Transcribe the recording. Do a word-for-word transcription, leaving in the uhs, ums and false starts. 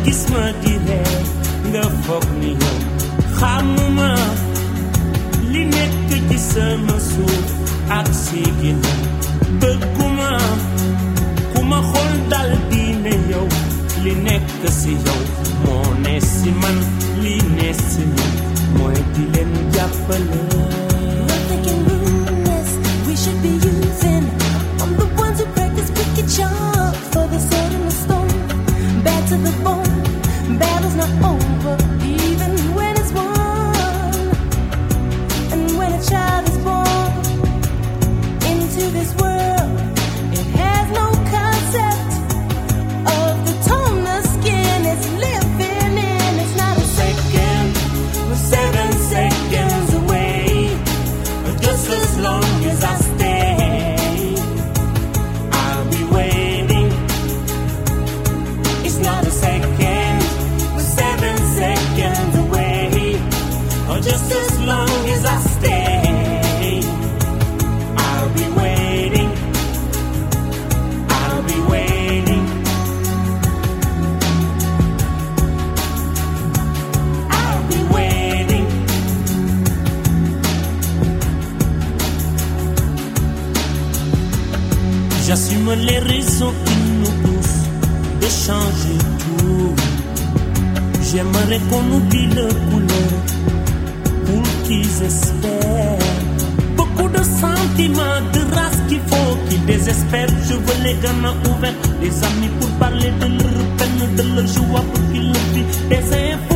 gis ma di ree nga foog ni yow xamuma li nekk ci sama suuf ak si ginnaaw bëgguma ku ma xool dal di ne yow li nekk si yow moo ne si man li ne si man mooy di leen jàppale. Nothing can ruin us. We should be using. I'm the ones who practice wicked charm for the sword and the stone. Bad to the bone. Battle's not over, even when it's won. And when a child is born into this world, it has no concept of the tone the skin is living in. It's not a second, we're seven seconds away. Just as long as I stay, I'll be waiting. It's not a second, we're seven seconds away. Or just as long as I stay, I'll be waiting. I'll be waiting. I'll be waiting. J'assume les raisons qui nous poussent de changer tout. J'aimerais qu'on oublie le couleur pour qu'ils espèrent. Beaucoup de sentiments, de race qu'il faut qu'ils désespèrent. Je veux les gamins ouverts, les amis pour parler de leur peine, de leur joie pour qu'ils le vivent. Des